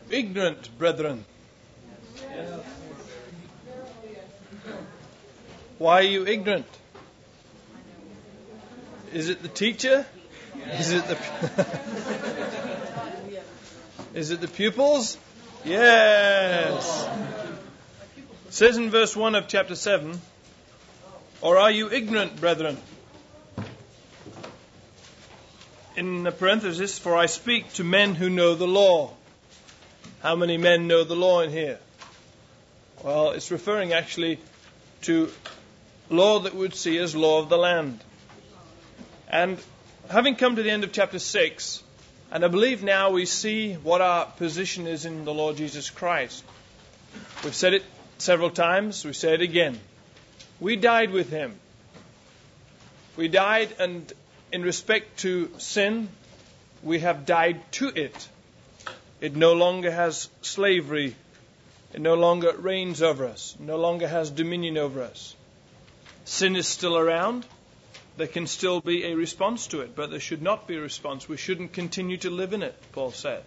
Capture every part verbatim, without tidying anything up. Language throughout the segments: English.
ignorant, brethren? Yes. Why are you ignorant? Is it the teacher? Is it the Is it the pupils? Yes. It says in verse one of chapter seven, or are you ignorant, brethren? In the parenthesis, for I speak to men who know the law. How many men know the law in here? Well, it's referring actually to law that we'd see as law of the land. And having come to the end of chapter six, and I believe now we see what our position is in the Lord Jesus Christ. We've said it several times, we say it again. We died with Him. We died, and in respect to sin, we have died to it. It no longer has slavery. It no longer reigns over us. It no longer has dominion over us. Sin is still around. There can still be a response to it, but there should not be a response. We shouldn't continue to live in it, Paul says.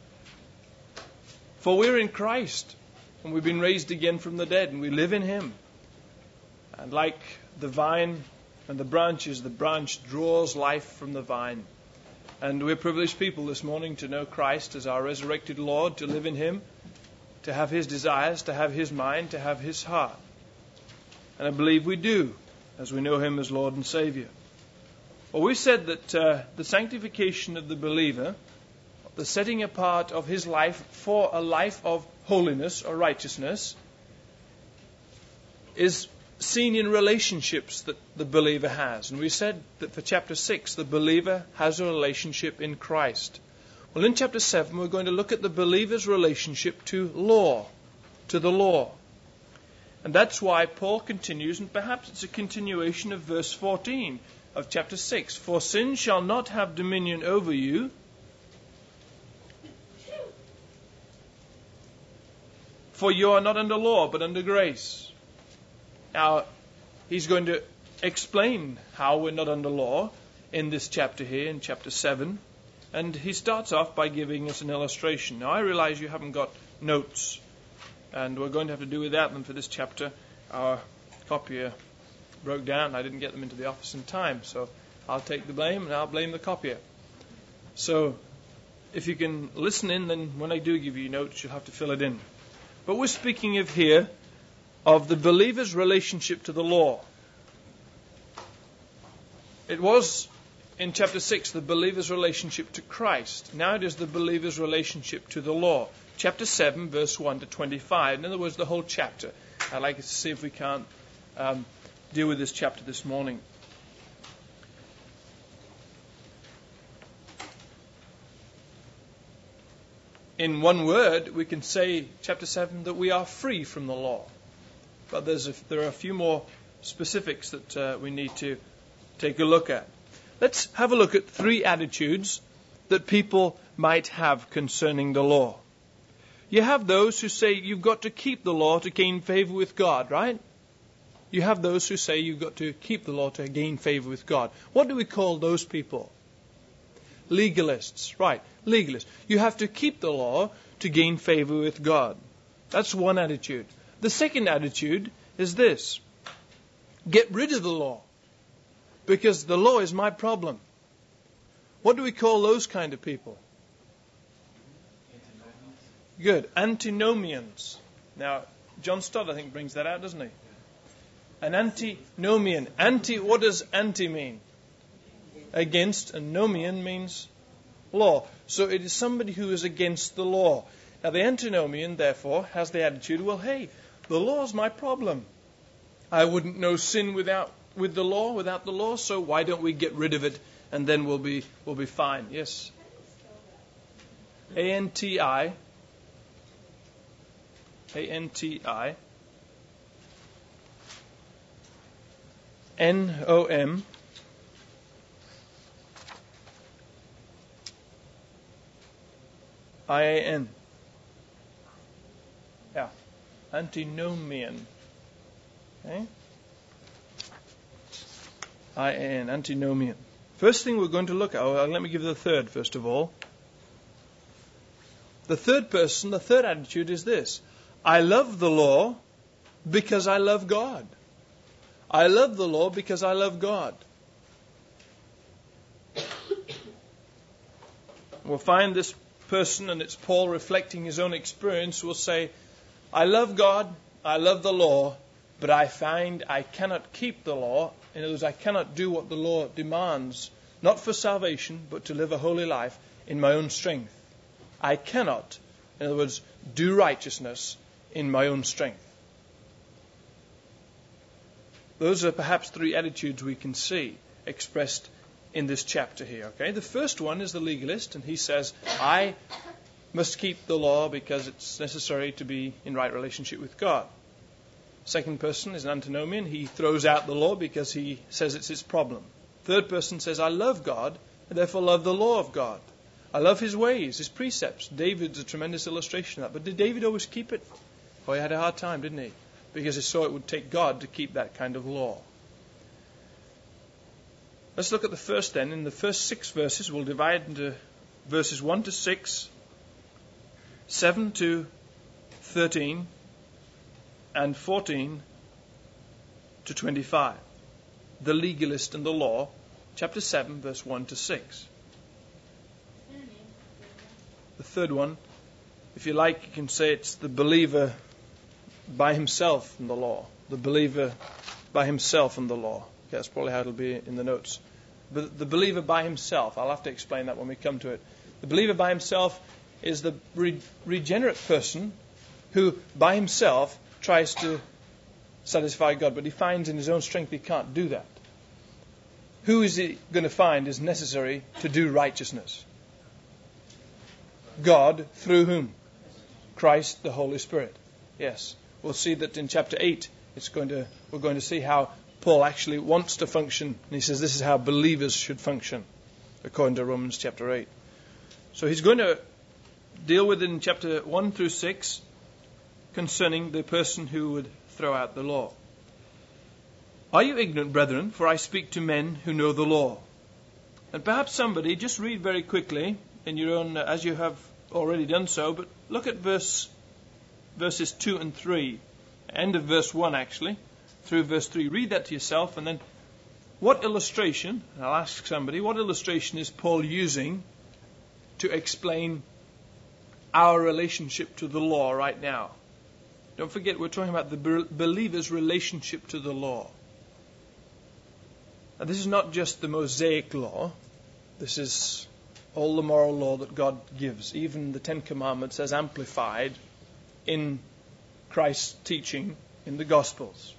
For we're in Christ, and we've been raised again from the dead, and we live in Him. And like the vine and the branches, the branch draws life from the vine. And we're privileged people this morning to know Christ as our resurrected Lord, to live in Him, to have His desires, to have His mind, to have His heart. And I believe we do, as we know Him as Lord and Savior. Well, we said that uh, the sanctification of the believer, the setting apart of his life for a life of holiness or righteousness, is seen in relationships that the believer has. And we said that for chapter six, the believer has a relationship in Christ. Well, in chapter seven, we're going to look at the believer's relationship to law, to the law. And that's why Paul continues, and perhaps it's a continuation of verse fourteen of chapter six. For sin shall not have dominion over you, for you are not under law, but under grace. Now, he's going to explain how we're not under law in this chapter here, in chapter seven. And he starts off by giving us an illustration. Now, I realize you haven't got notes, and we're going to have to do without them for this chapter. Our copier broke down. I didn't get them into the office in time, so I'll take the blame, and I'll blame the copier. So, if you can listen in, then when I do give you notes, you'll have to fill it in. But we're speaking of here of the believer's relationship to the law. It was, in chapter six, the believer's relationship to Christ. Now it is the believer's relationship to the law. Chapter seven, verse one to twenty-five. In other words, the whole chapter. I'd like to see if we can't um, deal with this chapter this morning. In one word, we can say, chapter seven, that we are free from the law. But there's a, there are a few more specifics that uh, we need to take a look at. Let's have a look at three attitudes that people might have concerning the law. You have those who say you've got to keep the law to gain favor with God, right? You have those who say you've got to keep the law to gain favor with God. What do we call those people? Legalists, right? Legalists. You have to keep the law to gain favor with God. That's one attitude. The second attitude is this: get rid of the law, because the law is my problem. What do we call those kind of people? Good. Antinomians. Now, John Stott, I think, brings that out, doesn't he? An antinomian. Anti, what does anti mean? Against, and nomian means law. So it is somebody who is against the law. Now, the antinomian, therefore, has the attitude, well, hey, the law is my problem. I wouldn't know sin without with the law, without the law, so why don't we get rid of it, and then we'll be we'll be fine. Yes. A N T I. A N T I. N O M. I A N. Yeah. Antinomian. Okay? I A N, antinomian. First thing we're going to look at, oh, let me give the third first of all. The third person, the third attitude is this: I love the law because I love God. I love the law because I love God. We'll find this person, and it's Paul reflecting his own experience, will say, I love God, I love the law, but I find I cannot keep the law. In other words, I cannot do what the law demands, not for salvation, but to live a holy life in my own strength. I cannot, in other words, do righteousness in my own strength. Those are perhaps three attitudes we can see expressed in this chapter here. Okay, the first one is the legalist, and he says, I must keep the law because it's necessary to be in right relationship with God. Second person is an antinomian. He throws out the law because he says it's his problem. Third person says, I love God, and therefore love the law of God. I love his ways, his precepts. David's a tremendous illustration of that. But did David always keep it? Oh, he had a hard time, didn't he? Because he saw it would take God to keep that kind of law. Let's look at the first then. In the first six verses, we'll divide into verses one to six, seven to thirteen, and fourteen to twenty-five. The legalist and the law, chapter seven, verse one to six. The third one, if you like, you can say it's the believer by himself in the law. The believer by himself in the law. Okay, that's probably how it'll be in the notes. But the believer by himself, I'll have to explain that when we come to it. The believer by himself is the re- regenerate person who by himself tries to satisfy God, but he finds in his own strength he can't do that. Who is he going to find is necessary to do righteousness? God, through whom? Christ, the Holy Spirit. Yes. We'll see that in chapter eight, it's going to, we're going to see how Paul actually wants to function. And he says this is how believers should function, according to Romans chapter eight. So he's going to deal with it in chapter one through six concerning the person who would throw out the law. Are you ignorant, brethren? For I speak to men who know the law. And perhaps somebody, just read very quickly in your own, uh, as you have already done so, but look at verse verses two and three, end of verse one actually, through verse three. Read that to yourself, and then what illustration, and I'll ask somebody, what illustration is Paul using to explain our relationship to the law right now? Don't forget, we're talking about the believer's relationship to the law. Now, this is not just the Mosaic law. This is all the moral law that God gives, even the Ten Commandments as amplified in Christ's teaching in the Gospels.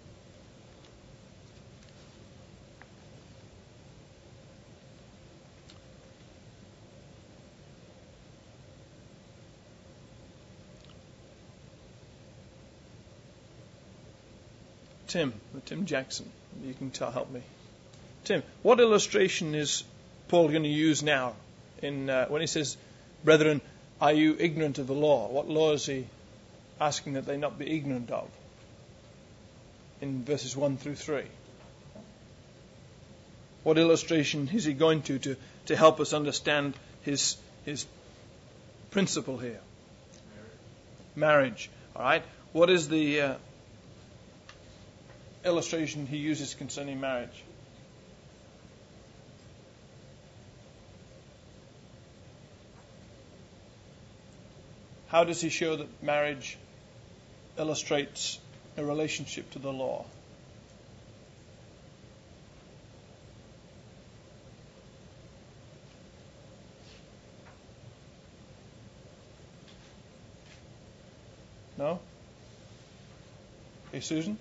Tim, Tim Jackson, you can tell, help me. Tim, what illustration is Paul going to use now in uh, when he says, brethren, are you ignorant of the law? What law is he asking that they not be ignorant of? In verses one through three. What illustration is he going to to, to help us understand his his principle here? Marriage. Marriage. All right. What is the uh, illustration he uses concerning marriage? How does he show that marriage illustrates a relationship to the law? No? Hey, Susan?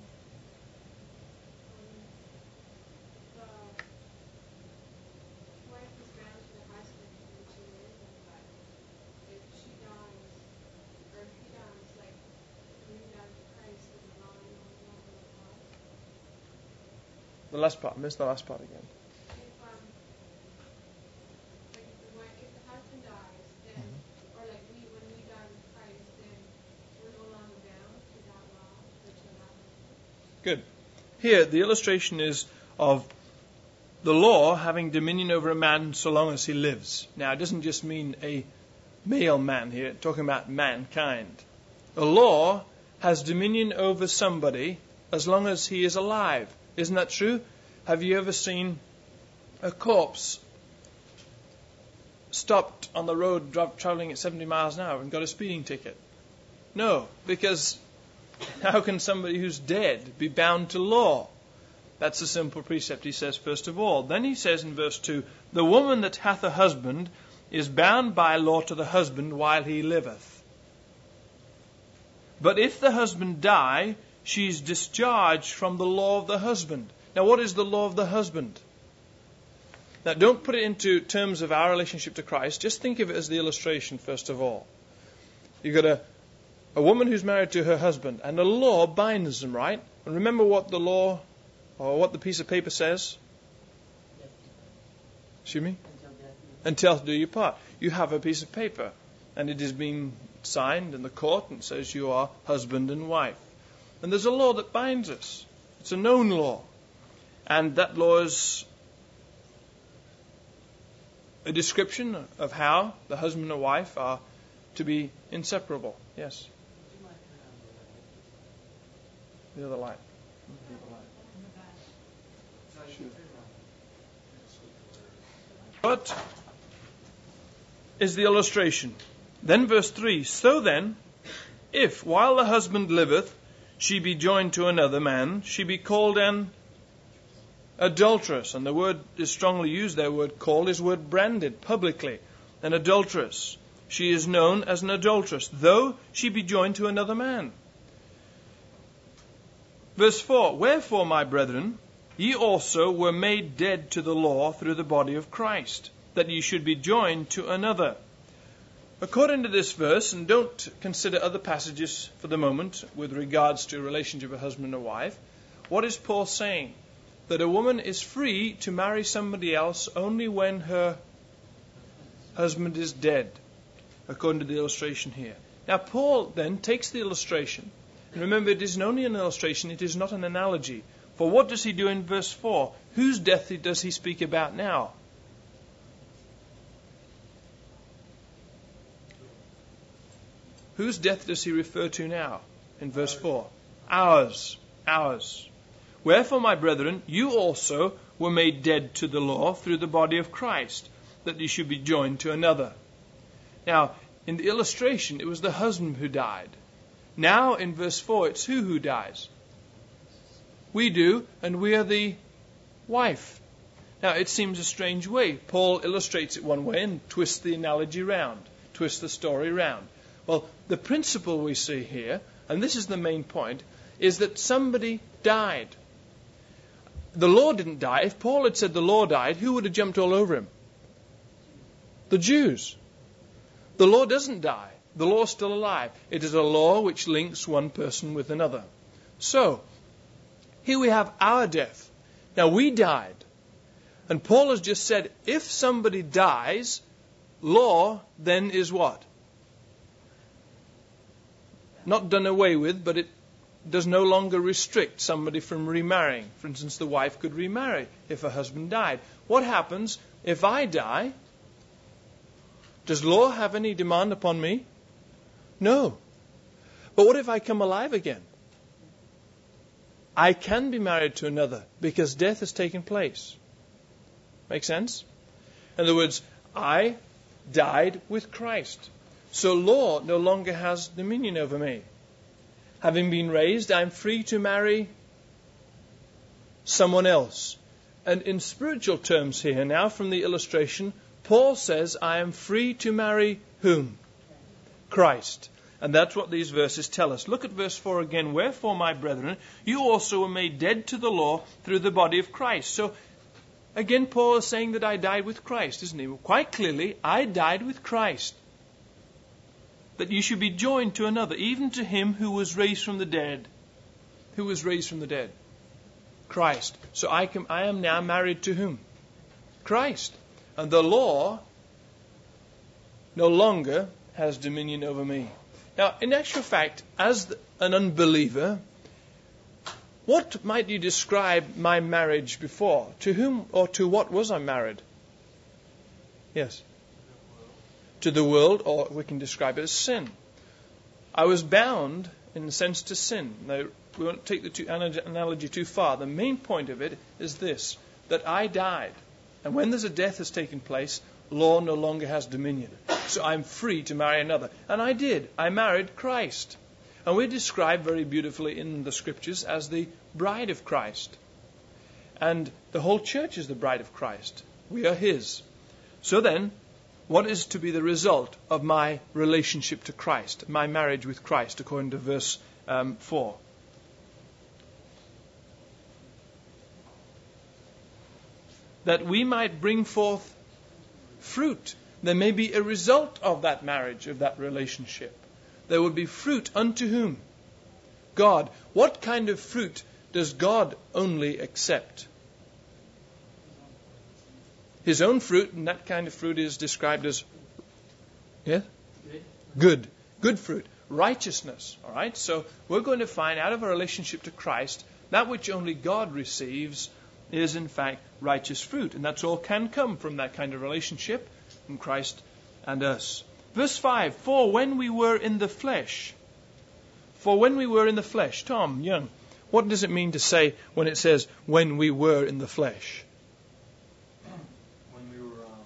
The last part. Miss the last part again. If, um, like if, the, if the husband dies, then, mm-hmm. or like we, when we die with Christ, then we're no longer bound to that law, which will happen. Good. Here, the illustration is of the law having dominion over a man so long as he lives. Now, it doesn't just mean a male man here, talking about mankind. A law has dominion over somebody as long as he is alive. Isn't that true? Have you ever seen a corpse stopped on the road traveling at seventy miles an hour and got a speeding ticket? No, because how can somebody who's dead be bound to law? That's a simple precept, he says, first of all. Then he says in verse two, the woman that hath a husband is bound by law to the husband while he liveth. But if the husband die, she is discharged from the law of the husband. Now, what is the law of the husband? Now, don't put it into terms of our relationship to Christ. Just think of it as the illustration, first of all. You've got a, a woman who's married to her husband, and the law binds them, right? And remember what the law, or what the piece of paper says? Excuse me? Until death do you part. You have a piece of paper, and it is being signed in the court, and says you are husband and wife. And there's a law that binds us. It's a known law. And that law is a description of how the husband and wife are to be inseparable. Yes? The other light. What is the illustration? Then verse three, so then, if while the husband liveth, she be joined to another man, she be called an adulteress. And the word is strongly used there. Word called is word branded publicly. An adulteress. She is known as an adulteress, though she be joined to another man. Verse four, wherefore, my brethren, ye also were made dead to the law through the body of Christ, that ye should be joined to another. According to this verse, and don't consider other passages for the moment with regards to a relationship of husband and wife, what is Paul saying? That a woman is free to marry somebody else only when her husband is dead, according to the illustration here. Now Paul then takes the illustration, and remember it isn't only an illustration, it is not an analogy. For what does he do in verse four? Whose death does he speak about now? Whose death does he refer to now in verse four? Ours. Ours. Wherefore, my brethren, you also were made dead to the law through the body of Christ, that ye should be joined to another. Now, in the illustration, it was the husband who died. Now, in verse four, it's who who dies? We do, and we are the wife. Now, it seems a strange way. Paul illustrates it one way and twists the analogy round, twists the story round. Well, the principle we see here, and this is the main point, is that somebody died. The law didn't die. If Paul had said the law died, who would have jumped all over him? The Jews. The law doesn't die. The law is still alive. It is a law which links one person with another. So, here we have our death. Now, we died. And Paul has just said, if somebody dies, law then is what? Not done away with, but it does no longer restrict somebody from remarrying. For instance, the wife could remarry if her husband died. What happens if I die? Does law have any demand upon me? No. But what if I come alive again? I can be married to another because death has taken place. Make sense? In other words, I died with Christ. So law no longer has dominion over me. Having been raised, I'm free to marry someone else. And in spiritual terms here now, from the illustration, Paul says, I am free to marry whom? Christ. And that's what these verses tell us. Look at verse four again. Wherefore, my brethren, you also were made dead to the law through the body of Christ. So, again, Paul is saying that I died with Christ, isn't he? Well, quite clearly, I died with Christ. That you should be joined to another, even to him who was raised from the dead. Who was raised from the dead? Christ. So I, can, I am now married to whom? Christ. And the law no longer has dominion over me. Now, in actual fact, as an unbeliever, what might you describe my marriage before? To whom or to what was I married? Yes. to the world, or we can describe it as sin. I was bound, in a sense, to sin. Now, we won't take the two analogy too far. The main point of it is this, that I died. And when there's a death has taken place, law no longer has dominion. So I'm free to marry another. And I did. I married Christ. And we're described very beautifully in the Scriptures as the bride of Christ. And the whole church is the bride of Christ. We are His. So then, what is to be the result of my relationship to Christ, my marriage with Christ, according to verse um, four? That we might bring forth fruit. There may be a result of that marriage, of that relationship. There will be fruit unto whom? God. What kind of fruit does God only accept? His own fruit, and that kind of fruit is described as yeah? Good. Good. Good fruit. Righteousness. All right? So we're going to find out of our relationship to Christ, that which only God receives is in fact righteous fruit. And that's all can come from that kind of relationship in Christ and us. Verse five, for when we were in the flesh. For when we were in the flesh. Tom, Young, what does it mean to say when it says when we were in the flesh? When we were um,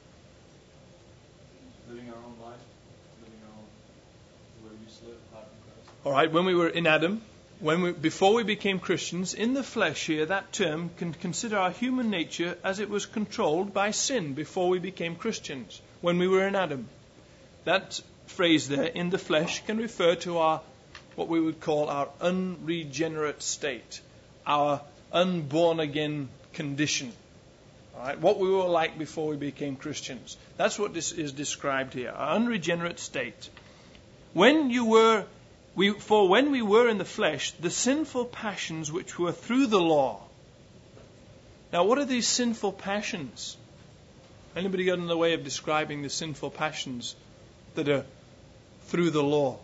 living our own life, living our own, the way we used to live, apart from Christ. All right, when we were in Adam, when we, before we became Christians, in the flesh here, that term can consider our human nature as it was controlled by sin before we became Christians, when we were in Adam. That phrase there, in the flesh, can refer to our, what we would call our unregenerate state, our unborn again condition. All right, what we were like before we became Christians. That's what this is described here, our unregenerate state. When you were We, for when we were in the flesh, the sinful passions which were through the law. Now, what are these sinful passions? Anybody got in the way of describing the sinful passions that are through the law?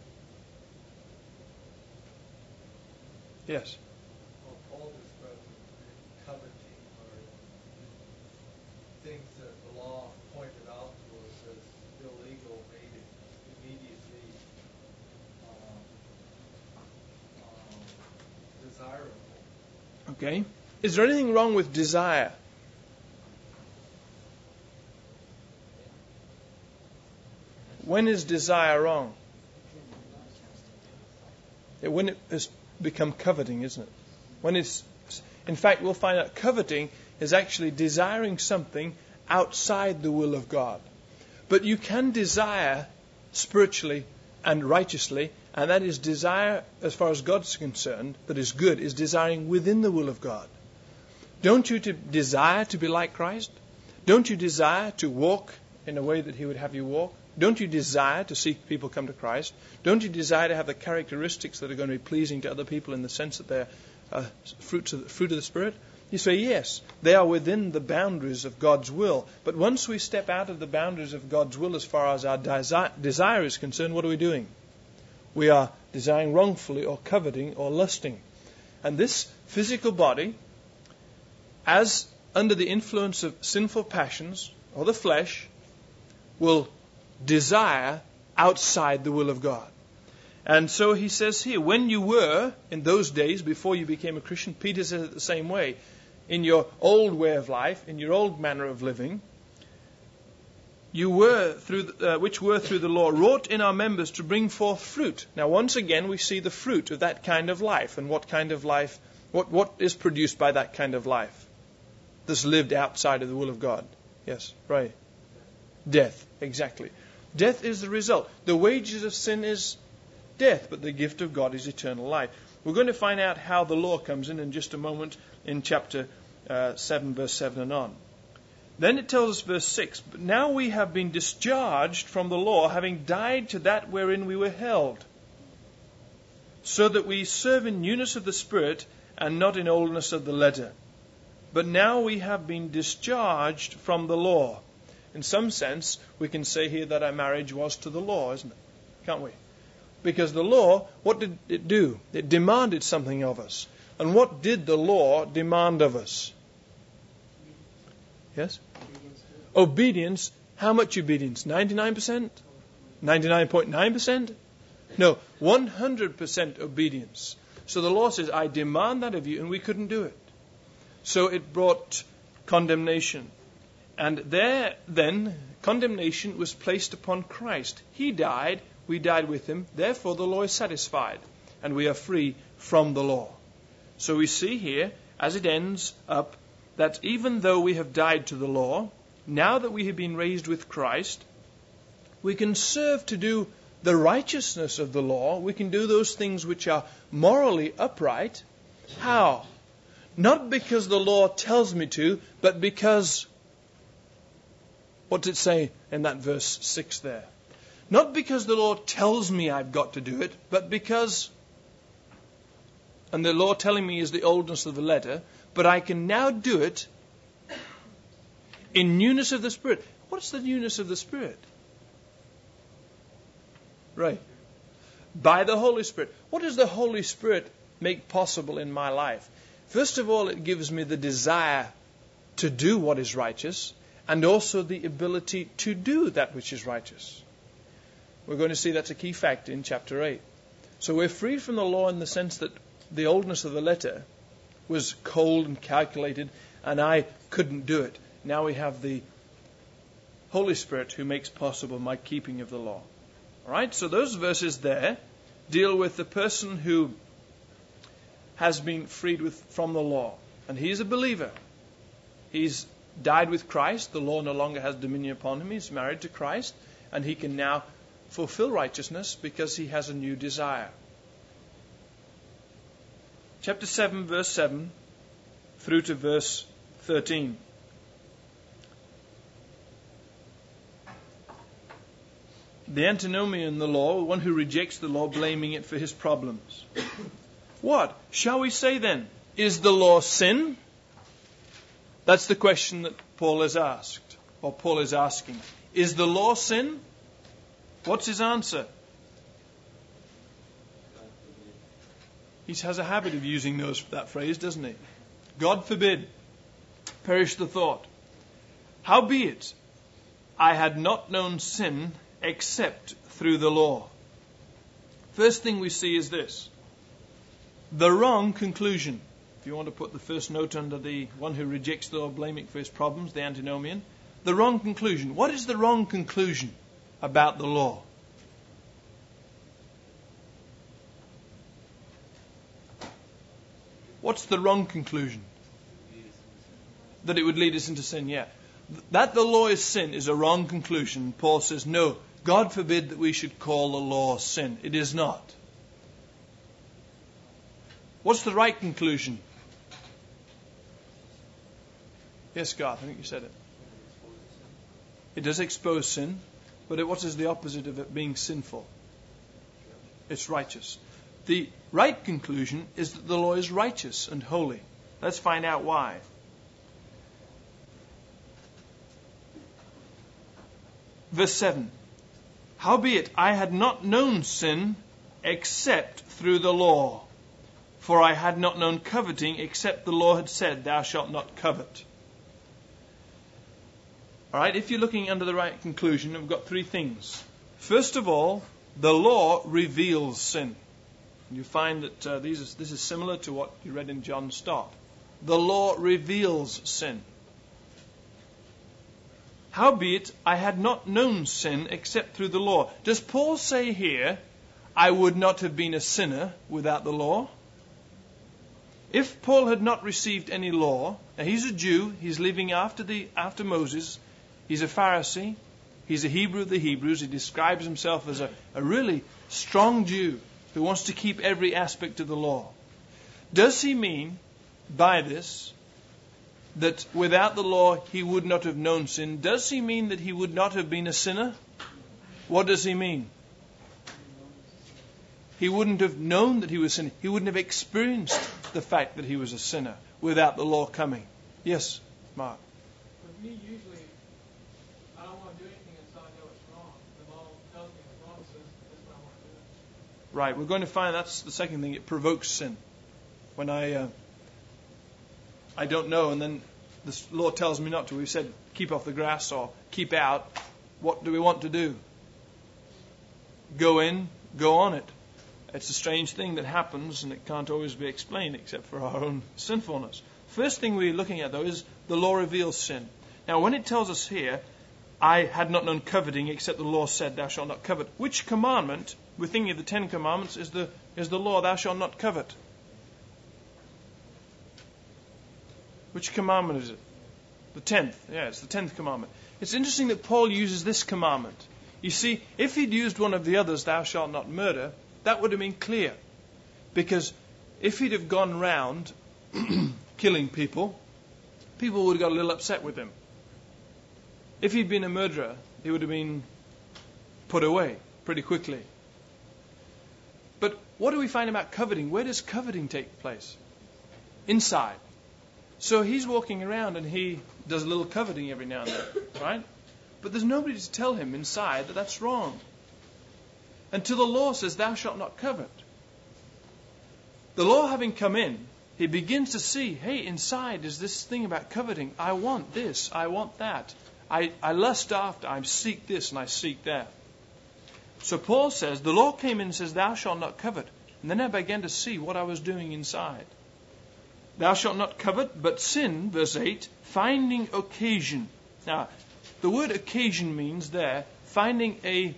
Yes. Well, Paul describes coveting, or things that the law pointed out to us as illegal, made it immediately desirable. Okay. Is there anything wrong with desire? When is desire wrong? Yeah, when it has become coveting, isn't it? When it's, in fact, we'll find out coveting is actually desiring something outside the will of God. But you can desire spiritually and righteously, and that is desire, as far as God's concerned, that is good, is desiring within the will of God. Don't you to desire to be like Christ? Don't you desire to walk in a way that He would have you walk? Don't you desire to see people come to Christ? Don't you desire to have the characteristics that are going to be pleasing to other people in the sense that they're uh, fruits of the, fruit of the Spirit? You say, yes, they are within the boundaries of God's will. But once we step out of the boundaries of God's will as far as our desi- desire is concerned, what are we doing? We are desiring wrongfully or coveting or lusting. And this physical body, as under the influence of sinful passions or the flesh, will desire outside the will of God. And so he says here, when you were, in those days, before you became a Christian, Peter says it the same way, in your old way of life, in your old manner of living, you were through the, uh, which were through the law wrought in our members to bring forth fruit. Now once again we see the fruit of that kind of life, and what kind of life, what what is produced by that kind of life that's lived outside of the will of God. Yes, right. Death, exactly. Death is the result. The wages of sin is death, but the gift of God is eternal life. We're going to find out how the law comes in in just a moment in chapter uh, seven, verse seven and on. Then it tells us, verse six, but now we have been discharged from the law, having died to that wherein we were held, so that we serve in newness of the Spirit and not in oldness of the letter. But now we have been discharged from the law. In some sense, we can say here that our marriage was to the law, isn't it? Can't we? Because the law, what did it do? It demanded something of us. And what did the law demand of us? Yes? Obedience How much obedience? ninety-nine percent? ninety-nine point nine percent? No, one hundred percent obedience. So the law says, I demand that of you, and we couldn't do it. So it brought condemnation. And there, then, condemnation was placed upon Christ. He died, we died with him, therefore the law is satisfied, and we are free from the law. So we see here, as it ends up, that even though we have died to the law, now that we have been raised with Christ, we can serve to do the righteousness of the law. We can do those things which are morally upright. How? Not because the law tells me to, but because, what does it say in that verse six there? Not because the law tells me I've got to do it, but because, and the law telling me is the oldness of the letter, but I can now do it in newness of the Spirit. What's the newness of the Spirit? Right. By the Holy Spirit. What does the Holy Spirit make possible in my life? First of all, it gives me the desire to do what is righteous, and also the ability to do that which is righteous. We're going to see that's a key factor in chapter eight. So we're free from the law in the sense that the oldness of the letter was cold and calculated, and I couldn't do it. Now we have the Holy Spirit who makes possible my keeping of the law. All right, so those verses there deal with the person who has been freed with, from the law. And he's a believer. He's died with Christ. The law no longer has dominion upon him. He's married to Christ. And he can now fulfill righteousness because he has a new desire. Chapter seven, verse seven, through to verse thirteen. The antinomian, the law, one who rejects the law, blaming it for his problems. What? Shall we say then, is the law sin? That's the question that Paul has asked, or Paul is asking. Is the law sin? What's his answer? He has a habit of using those, that phrase, doesn't he? God forbid. Perish the thought. Howbeit, I had not known sin except through the law. First thing we see is this. The wrong conclusion. If you want to put the first note under the one who rejects the law, blaming for his problems, the antinomian. The wrong conclusion. What is the wrong conclusion about the law? What's the wrong conclusion? That it would lead us into sin, yeah. That the law is sin is a wrong conclusion. Paul says, no, God forbid that we should call the law sin. It is not. What's the right conclusion? Yes, Garth, I think you said it. It does expose sin, but what is the opposite of it being sinful? It's righteous. The right conclusion is that the law is righteous and holy. Let's find out why. Verse seven. Howbeit, I had not known sin except through the law. For I had not known coveting except the law had said, thou shalt not covet. All right, if you're looking under the right conclusion, we've got three things. First of all, the law reveals sin. You find that uh, these is, this is similar to what you read in John Stott. The law reveals sin. Howbeit, I had not known sin except through the law. Does Paul say here, I would not have been a sinner without the law? If Paul had not received any law, now he's a Jew, he's living after the after Moses, he's a Pharisee, he's a Hebrew of the Hebrews, he describes himself as a, a really strong Jew who wants to keep every aspect of the law. Does he mean by this that without the law he would not have known sin? Does he mean that he would not have been a sinner? What does he mean? He wouldn't have known that he was a sinner. He wouldn't have experienced the fact that he was a sinner without the law coming. Yes, Mark. With me, usually, I don't want to do anything until I know it's wrong. The law tells me it's wrong, so that's what I want to do. Right, we're going to find that's the second thing. It provokes sin. When I uh, I don't know, and then the law tells me not to. We've said keep off the grass or keep out. what do we want to do? Go in, go on it. It's a strange thing that happens, and it can't always be explained except for our own sinfulness. First thing we're looking at, though, is the law reveals sin. Now, when it tells us here, I had not known coveting except the law said, thou shalt not covet. Which commandment, we're thinking of the Ten Commandments, is the, is the law, thou shalt not covet? Which commandment is it? The tenth. Yeah, it's the tenth commandment. It's interesting that Paul uses this commandment. You see, if he'd used one of the others, thou shalt not murder, that would have been clear. Because if he'd have gone round killing people, people would have got a little upset with him. If he'd been a murderer, he would have been put away pretty quickly. But what do we find about coveting? Where does coveting take place? Inside. So he's walking around and he does a little coveting every now and then, right? But there's nobody to tell him inside that that's wrong. Until the law says, thou shalt not covet. The law having come in, he begins to see, hey, inside is this thing about coveting. I want this, I want that. I, I lust after, I seek this and I seek that. So Paul says, the law came in and says, thou shalt not covet. And then I began to see what I was doing inside. Thou shalt not covet, but sin, verse eight, finding occasion. Now, the word occasion means there, finding a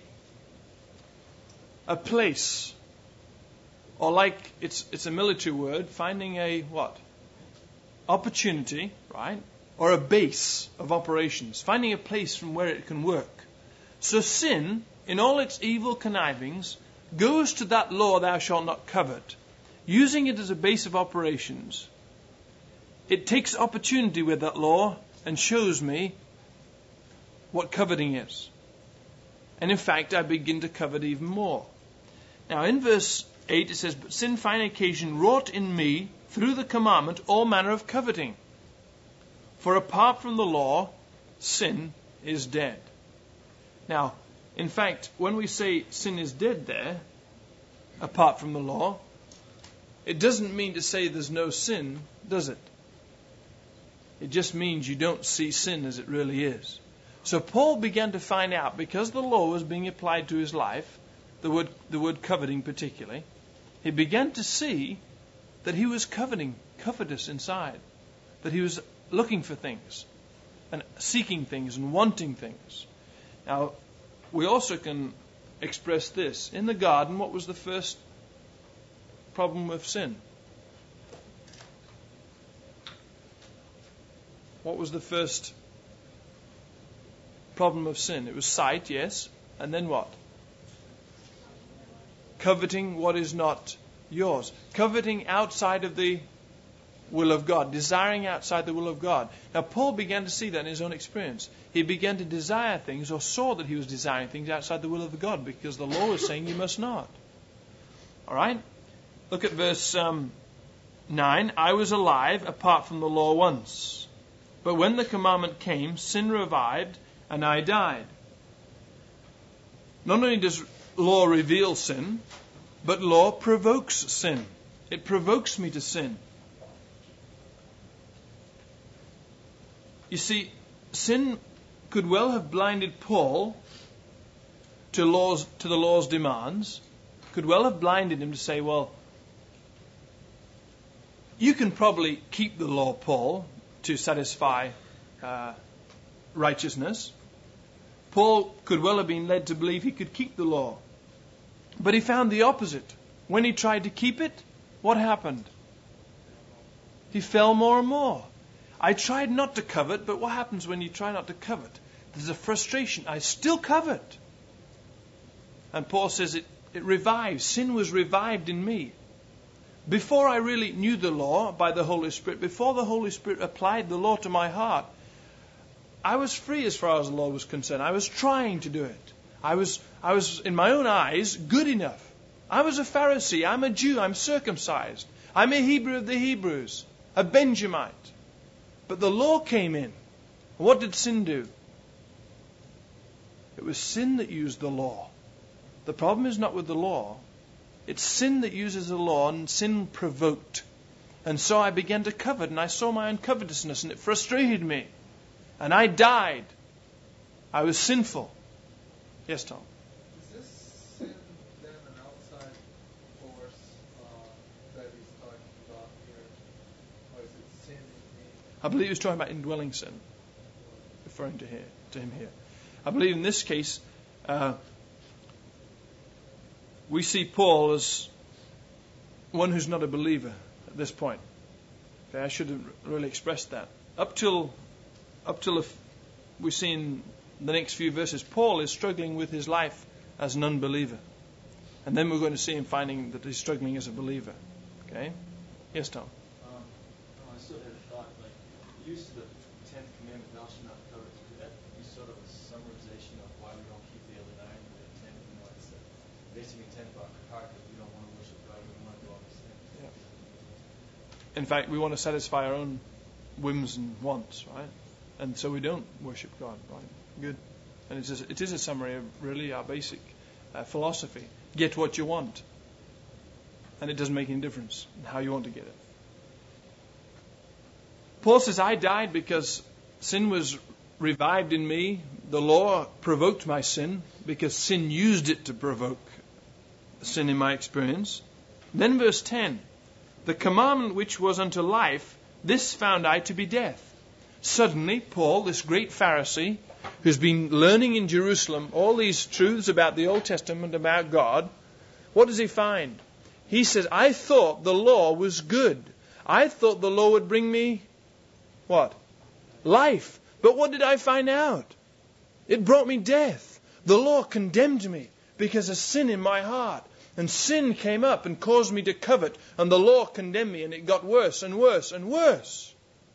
a place. Or like, it's it's a military word, finding a what? Opportunity, right? Or a base of operations. Finding a place from where it can work. So sin, in all its evil connivings, goes to that law, thou shalt not covet, using it as a base of operations. It takes opportunity with that law and shows me what coveting is. And in fact, I begin to covet even more. Now in verse eight it says, but sin finding occasion wrought in me through the commandment all manner of coveting. For apart from the law, sin is dead. Now, in fact, when we say sin is dead there, apart from the law, it doesn't mean to say there's no sin, does it? It just means you don't see sin as it really is. So Paul began to find out, because the law was being applied to his life, the word, the word coveting particularly, he began to see that he was coveting, covetous inside, that he was looking for things and seeking things and wanting things. Now, we also can express this. In the garden, what was the first problem with sin? What was the first problem of sin? It was sight, yes. And then what? Coveting what is not yours. Coveting outside of the will of God. Desiring outside the will of God. Now, Paul began to see that in his own experience. He began to desire things, or saw that he was desiring things outside the will of God, because the law was saying you must not. All right? Look at verse um, nine. I was alive apart from the law once. But when the commandment came, sin revived, and I died. Not only does law reveal sin, but law provokes sin. It provokes me to sin. You see, sin could well have blinded Paul to laws, to the law's demands, could well have blinded him to say, well, you can probably keep the law, Paul, to satisfy uh, righteousness. Paul could well have been led to believe he could keep the law. But he found the opposite. When he tried to keep it, what happened? He fell more and more. I tried not to covet, but what happens when you try not to covet? There's a frustration. I still covet. And Paul says it, it revives. Sin was revived in me. Before I really knew the law by the Holy Spirit, before the Holy Spirit applied the law to my heart, I was free as far as the law was concerned. I was trying to do it. I was, I was in my own eyes, good enough. I was a Pharisee. I'm a Jew. I'm circumcised. I'm a Hebrew of the Hebrews, a Benjamite. But the law came in. What did sin do? It was sin that used the law. The problem is not with the law. It's sin that uses the law, and sin provoked. And so I began to covet, and I saw my own covetousness, and it frustrated me. And I died. I was sinful. Yes, Tom. Is this sin then an outside force uh, that he's talking about here? Or is it sin in me? I believe he was talking about indwelling sin, referring to here, to him here. I believe in this case, uh, we see Paul as one who's not a believer at this point. Okay, I should have really expressed that. Up till, up till if we see in the next few verses, Paul is struggling with his life as an unbeliever. And then we're going to see him finding that he's struggling as a believer. Okay? Yes, Tom? Um, oh, I still had a thought, like, the use of the tenth commandment, thou shalt not covet. Could that be sort of a summarization of why we don't keep the other nine? The tenth, you know, it's a basic intent about our heart because we don't want to worship God, we don't want to do all these things. Yeah. In fact, we want to satisfy our own whims and wants, right? And so we don't worship God, right? Good. And it is, it is a summary of really our basic uh, philosophy. Get what you want. And it doesn't make any difference in how you want to get it. Paul says, I died because sin was revived in me. The law provoked my sin because sin used it to provoke sin in my experience. Then verse ten, the commandment which was unto life, this found I to be death. Suddenly, Paul, this great Pharisee, who's been learning in Jerusalem all these truths about the Old Testament, about God, what does he find? He says, I thought the law was good. I thought the law would bring me, what? Life. But what did I find out? It brought me death. The law condemned me because of sin in my heart. And sin came up and caused me to covet. And the law condemned me, and it got worse and worse and worse.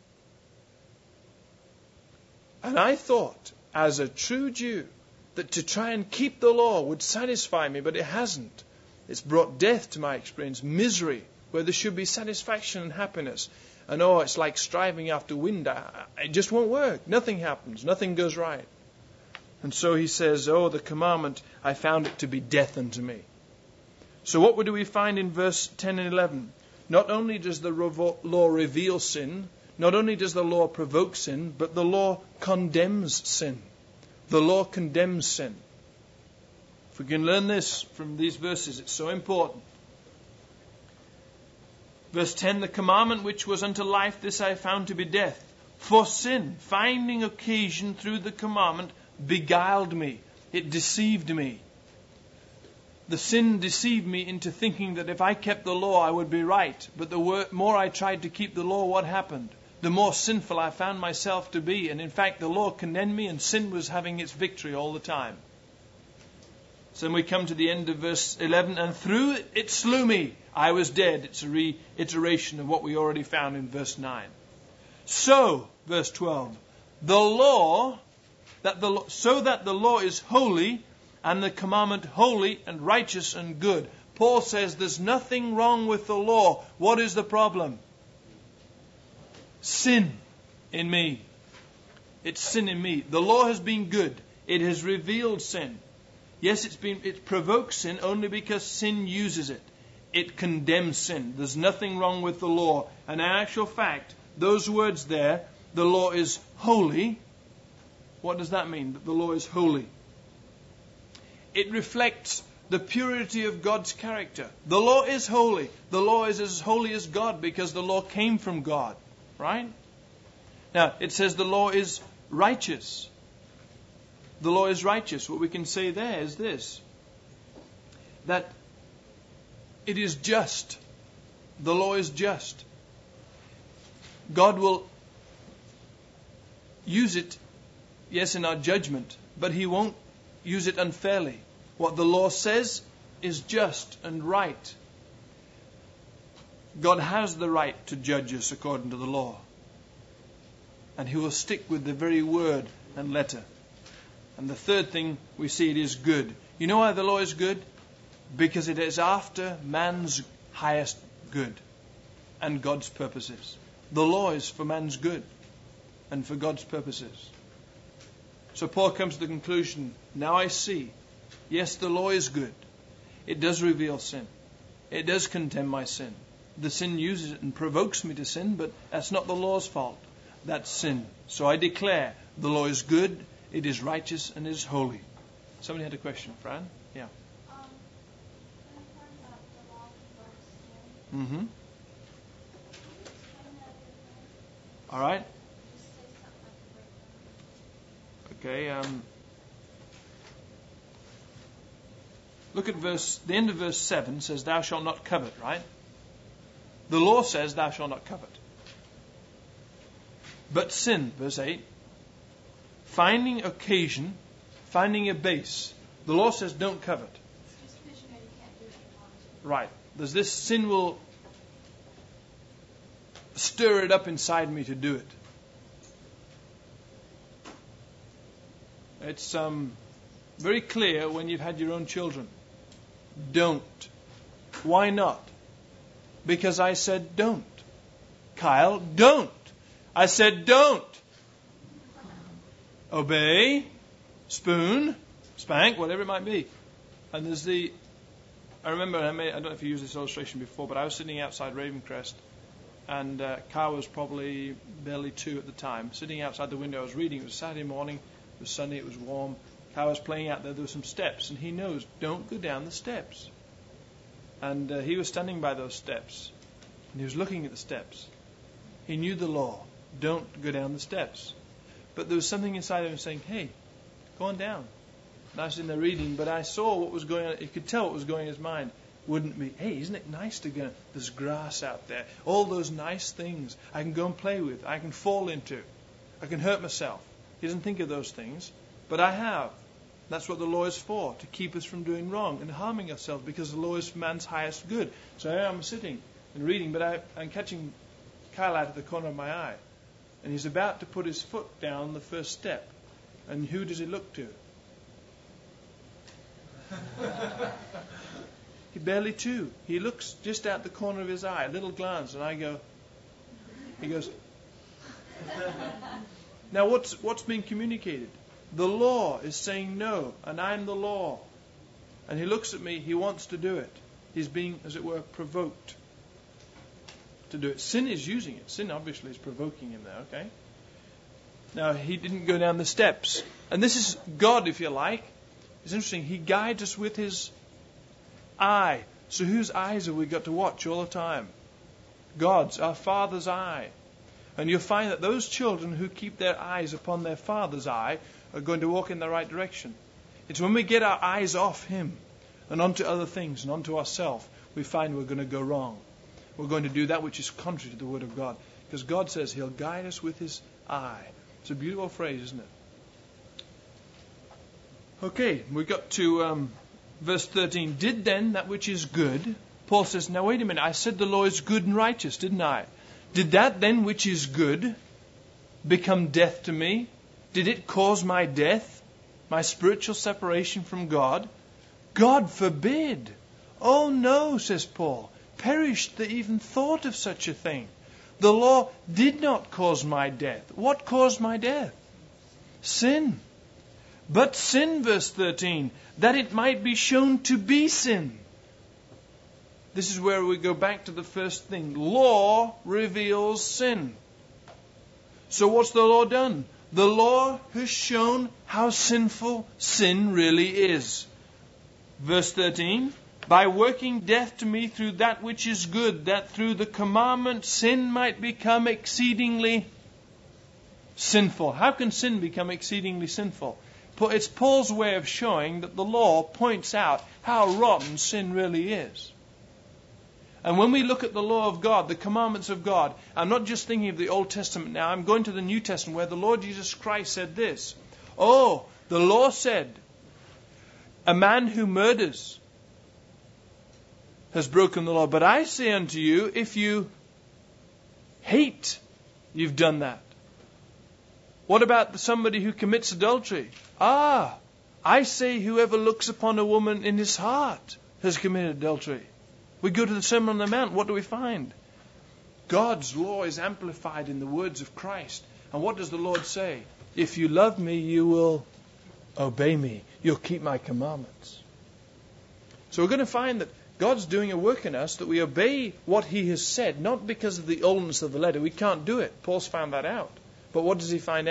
And I thought, as a true Jew, that to try and keep the law would satisfy me, but it hasn't. It's brought death to my experience, misery, where there should be satisfaction and happiness. And oh, it's like striving after wind. It just won't work. Nothing happens. Nothing goes right. And so he says, oh, the commandment, I found it to be death unto me. So what do we find in verse ten and eleven? Not only does the law reveal sin, not only does the law provoke sin, but the law condemns sin. The law condemns sin. If we can learn this from these verses, it's so important. Verse ten, the commandment which was unto life, this I found to be death. For sin, finding occasion through the commandment, beguiled me. It deceived me. The sin deceived me into thinking that if I kept the law, I would be right. But the more I tried to keep the law, what happened? The more sinful I found myself to be. And in fact, the law condemned me, and sin was having its victory all the time. So then we come to the end of verse eleven. And through it, it slew me. I was dead. It's a reiteration of what we already found in verse nine. So, verse twelve, the law, that the so that the law is holy, and the commandment holy and righteous and good. Paul says there's nothing wrong with the law. What is the problem? Sin in me. It's sin in me. The law has been good. It has revealed sin. Yes, it's been it provokes sin only because sin uses it. It condemns sin. There's nothing wrong with the law. And in actual fact, those words there, the law is holy. What does that mean? That the law is holy. It reflects the purity of God's character. The law is holy. The law is as holy as God because the law came from God. Right? Now, it says the law is righteous. The law is righteous. What we can say there is this. That it is just. The law is just. God will use it, yes, in our judgment, but He won't use it unfairly. What the law says is just and right. God has the right to judge us according to the law. And He will stick with the very word and letter. And the third thing, we see it is good. You know why the law is good? Because it is after man's highest good and God's purposes. The law is for man's good and for God's purposes. So Paul comes to the conclusion, now I see, yes, the law is good. It does reveal sin. It does condemn my sin. The sin uses it and provokes me to sin, but that's not the law's fault. That's sin. So I declare the law is good, it is righteous, and it is holy. Somebody had a question. Fran? Yeah. Um, when I heard about the law of sin, Mm-hmm. can you explain that a bit more? All right. Just say something like the breakdown. Okay. Um, look at verse. The end of verse seven says, "Thou shalt not covet." Right. The law says, "Thou shalt not covet." But sin, verse eight, finding occasion, finding a base. The law says, "Don't covet." It's just visionary, you can't do it if you want to. Right. There's this sin will stir it up inside me to do it. It's um, very clear when you've had your own children. Don't. Why not? Because I said don't. Kyle, don't. I said don't. Obey, spoon, spank, whatever it might be. And there's the, I remember, I, may, I don't know if you used this illustration before, but I was sitting outside Ravencrest, and uh, Kyle was probably barely two at the time, sitting outside the window. I was reading. It was Saturday morning. It was sunny. It was warm. Kyle was playing out there. There were some steps, and he knows, don't go down the steps. And uh, he was standing by those steps, and he was looking at the steps. He knew the law. Don't go down the steps. But there was something inside of him saying, hey, go on down. And I was in there reading, but I saw what was going on. You could tell what was going in his mind. Wouldn't be, hey, isn't it nice to go, there's grass out there. All those nice things I can go and play with. I can fall into. I can hurt myself. He doesn't think of those things. But I have. That's what the law is for, to keep us from doing wrong and harming ourselves, because the law is for man's highest good. So here I'm sitting and reading, but I, I'm catching Kyle out of the corner of my eye. And he's about to put his foot down the first step. And who does he look to? He barely two. He looks just out the corner of his eye, a little glance, and I go, he goes, now what's what's being communicated? The law is saying no, and I'm the law. And he looks at me, he wants to do it. He's being, as it were, provoked to do it. Sin is using it. Sin obviously is provoking him there, okay? Now, he didn't go down the steps. And this is God, if you like. It's interesting. He guides us with his eye. So whose eyes have we got to watch all the time? God's, our Father's eye. And you'll find that those children who keep their eyes upon their Father's eye are going to walk in the right direction. It's when we get our eyes off him and onto other things and onto ourselves, we find we're going to go wrong. We're going to do that which is contrary to the Word of God. Because God says he'll guide us with his eye. It's a beautiful phrase, isn't it? Okay, we got to um, verse thirteen. Did then that which is good. Paul says, now wait a minute, I said the law is good and righteous, didn't I? Did that then which is good become death to me? Did it cause my death? My spiritual separation from God? God forbid. Oh no, says Paul. Perished the even thought of such a thing. The law did not cause my death. What caused my death? Sin. But sin, verse thirteen, that it might be shown to be sin. This is where we go back to the first thing. Law reveals sin. So what's the law done? The law has shown how sinful sin really is. Verse thirteen, by working death to me through that which is good, that through the commandment sin might become exceedingly sinful. How can sin become exceedingly sinful? It's Paul's way of showing that the law points out how rotten sin really is. And when we look at the law of God, the commandments of God, I'm not just thinking of the Old Testament now, I'm going to the New Testament where the Lord Jesus Christ said this. Oh, the law said, a man who murders has broken the law. But I say unto you, if you hate, you've done that. What about somebody who commits adultery? Ah, I say whoever looks upon a woman in his heart has committed adultery. We go to the Sermon on the Mount. What do we find? God's law is amplified in the words of Christ. And what does the Lord say? If you love me, you will obey me. You'll keep my commandments. So we're going to find that God's doing a work in us, that we obey what he has said, not because of the oldness of the letter. We can't do it. Paul's found that out. But what does he find out?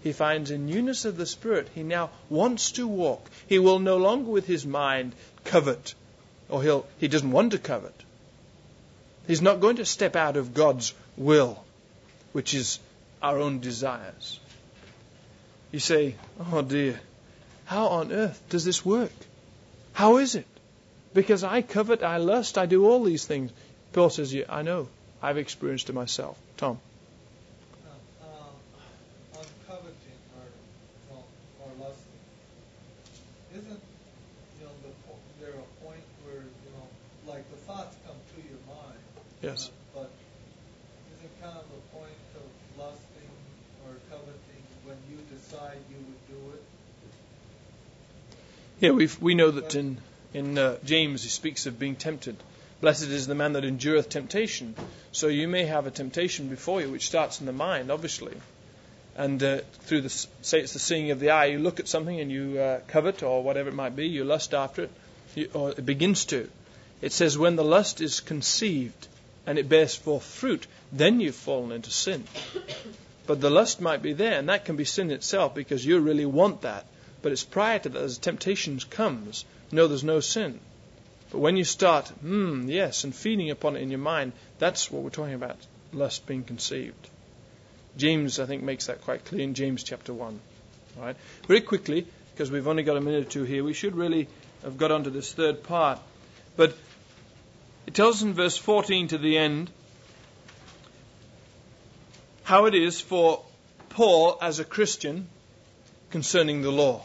he finds in newness of the Spirit, he now wants to walk. He will no longer with his mind covet, or he'll, he doesn't want to covet. He's not going to step out of God's will, which is our own desires. You say, oh dear, how on earth does this work? How is it? Because I covet, I lust, I do all these things. Paul says, yeah, I know. I've experienced it myself. Tom? Uh, uh, on coveting or, or lusting, isn't, you know, the, there a point where, you know, like the thoughts come to your mind. Yes. Uh, but isn't kind of the point of lusting or coveting when you decide you would do it? Yeah, we we know that in in uh, James he speaks of being tempted. Blessed is the man that endureth temptation. So you may have a temptation before you, which starts in the mind, obviously, and uh, through the say it's the seeing of the eye. You look at something and you uh, covet or whatever it might be. You lust after it, you, or it begins to. It says when the lust is conceived and it bears forth fruit, then you've fallen into sin. But the lust might be there, and that can be sin itself because you really want that. But it's prior to that, as temptation comes, no, there's no sin. But when you start, hmm, yes, and feeding upon it in your mind, that's what we're talking about, lust being conceived. James, I think, makes that quite clear in James chapter one. All right? Very quickly, because we've only got a minute or two here, we should really have got onto this third part. But it tells us in verse fourteen to the end how it is for Paul as a Christian concerning the law.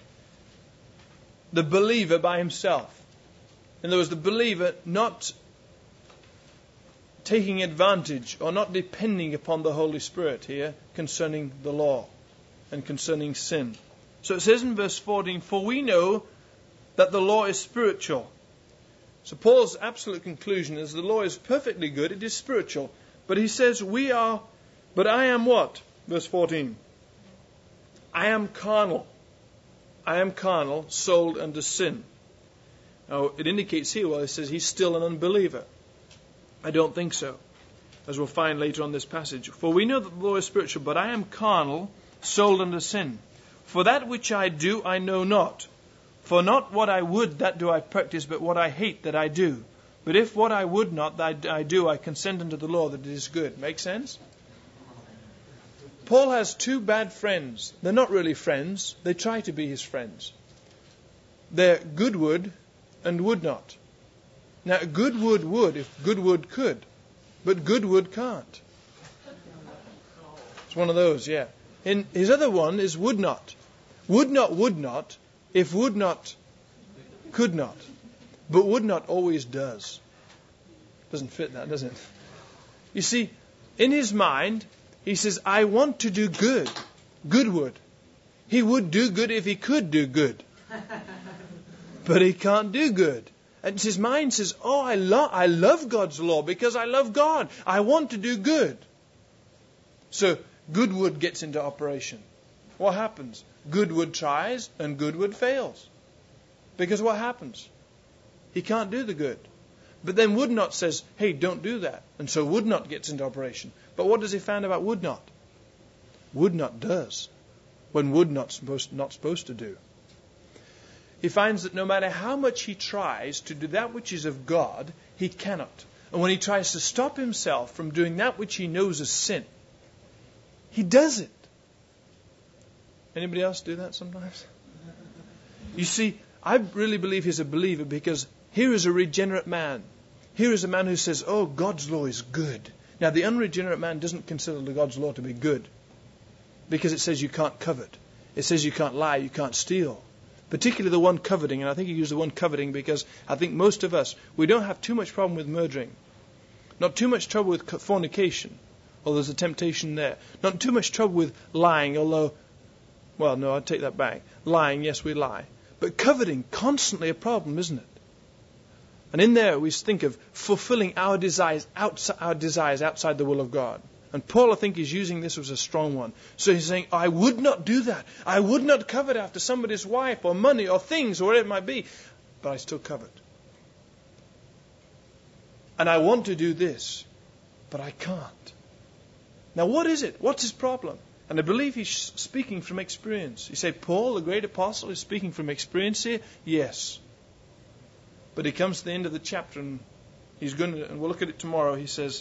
The believer by himself. In other words, the believer not taking advantage or not depending upon the Holy Spirit here concerning the law and concerning sin. So it says in verse fourteen, for we know that the law is spiritual. So Paul's absolute conclusion is the law is perfectly good, it is spiritual. But he says, we are, but I am what? Verse fourteen. I am carnal. I am carnal, sold unto sin. Now, it indicates here, well, it says he's still an unbeliever. I don't think so, as we'll find later on this passage. For we know that the law is spiritual, but I am carnal, sold unto sin. For that which I do, I know not. For not what I would, that do I practice, but what I hate, that I do. But if what I would not, that I do, I consent unto the law, that it is good. Make sense? Paul has two bad friends. They're not really friends. They try to be his friends. They're Goodwood and would not. Now, Goodwood would if Goodwood could, but Goodwood can't. It's one of those, yeah. And his other one is would not. Would not would not if would not could not. But would not always does. Doesn't fit that, does it? You see, in his mind, he says, I want to do good. Goodwood. He would do good if he could do good. But he can't do good. And his mind says, oh, I, lo- I love God's law because I love God. I want to do good. So Goodwood gets into operation. What happens? Goodwood tries and Goodwood fails. Because what happens? He can't do the good. But then Would Not says, hey, don't do that. And so Would Not gets into operation. But what does he find about Would Not? Would Not does when Would Not supposed not supposed to do. He finds that no matter how much he tries to do that which is of God, he cannot. And when he tries to stop himself from doing that which he knows is sin, he does it. Anybody else do that sometimes? You see, I really believe he's a believer because here is a regenerate man. Here is a man who says, oh, God's law is good. Now, the unregenerate man doesn't consider the God's law to be good because it says you can't covet. It says you can't lie, you can't steal. Particularly the one coveting, and I think he used the one coveting because I think most of us, we don't have too much problem with murdering. Not too much trouble with fornication, although there's a temptation there. Not too much trouble with lying, although, well, no, I'd take that back. Lying, yes, we lie. But coveting, constantly a problem, isn't it? And in there we think of fulfilling our desires outside, our desires outside the will of God. And Paul, I think, is using this as a strong one. So he's saying, I would not do that. I would not covet after somebody's wife or money or things or whatever it might be. But I still covet. And I want to do this, but I can't. Now what is it? What's his problem? And I believe he's speaking from experience. You say, Paul, the great apostle, is speaking from experience here? Yes. But he comes to the end of the chapter, and he's going to, and we'll look at it tomorrow, he says,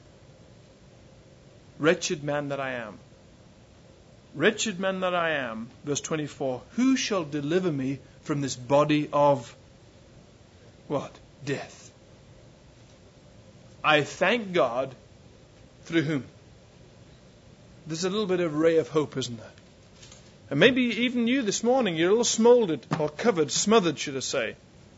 wretched man that I am. Wretched man that I am, verse twenty-four, who shall deliver me from this body of what? Death. I thank God through whom? There's a little bit of ray of hope, isn't there? And maybe even you this morning, you're a little smoldered or covered, smothered, should I say,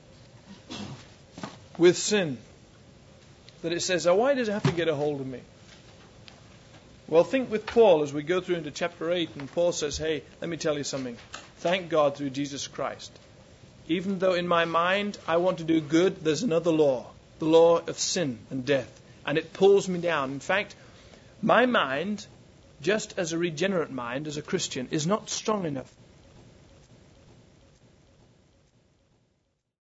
with sin. That it says, oh, why does it have to get a hold of me? Well, think with Paul as we go through into chapter eight, and Paul says, hey, let me tell you something. Thank God through Jesus Christ. Even though in my mind I want to do good, there's another law, the law of sin and death. And it pulls me down. In fact, my mind, just as a regenerate mind, as a Christian, is not strong enough